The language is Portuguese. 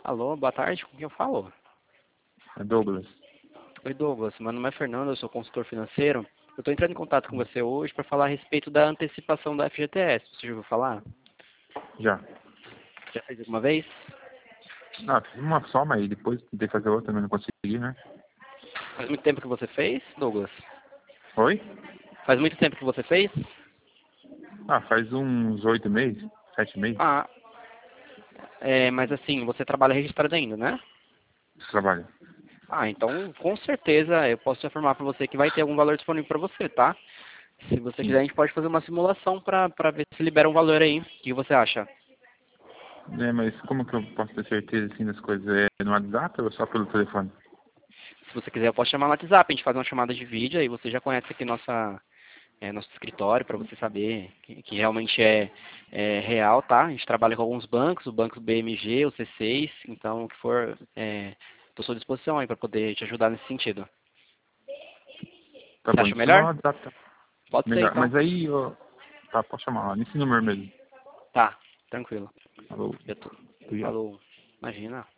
Alô, boa tarde, com quem eu falo? É Douglas. Oi, Douglas, meu nome é Fernando, eu sou consultor financeiro. Eu estou entrando em contato com você hoje para falar a respeito da antecipação da FGTS. Você já ouviu falar? Já. Já fez alguma vez? Ah, fiz uma só, mas depois tentei fazer outra, mas não consegui, né? Faz muito tempo que você fez, Douglas? Oi? Faz muito tempo que você fez? Ah, faz uns 8 meses, 7 meses, Ah, mas assim, você trabalha registrado ainda, né? trabalho. Ah, então com certeza eu posso te afirmar para você que vai ter algum valor disponível para você, tá? Se você quiser, Sim. a gente pode fazer uma simulação para ver se libera um valor aí. O que você acha? É, mas como que eu posso ter certeza, assim, das coisas? É no WhatsApp ou só pelo telefone? Se você quiser, eu posso chamar no WhatsApp, a gente faz uma chamada de vídeo, aí você já conhece aqui nosso escritório, para você saber que realmente é real, tá? A gente trabalha com alguns bancos, o banco BMG, o C6, então o que for, estou à sua disposição aí para poder te ajudar nesse sentido. Tá Você bom, acha então chama no melhor? WhatsApp, tá? Pode ser Melhor. então. Mas aí, ó, tá, pode chamar lá, nesse número mesmo. Tá, tranquilo. Alô, Eu tô... obrigado. Falou, imagina.